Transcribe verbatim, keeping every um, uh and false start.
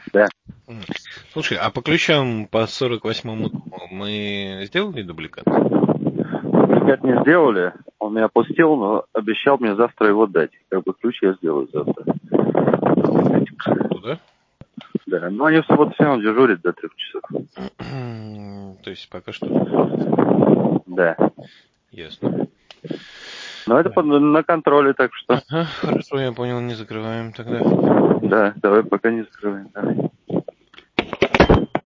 Да. Слушай, а по ключам по сорок восьмому дому мы сделали дубликат? Дубликат не сделали. Он меня пустил, но обещал мне завтра его дать. Как бы ключ я сделаю завтра. Туда? Да. Но они в субботу все равно дежурят до трех часов. То есть пока что? Да. Ясно. Но это под, на контроле, так что... Ага, хорошо, я понял, не закрываем тогда. Да, давай пока не закрываем. Давай.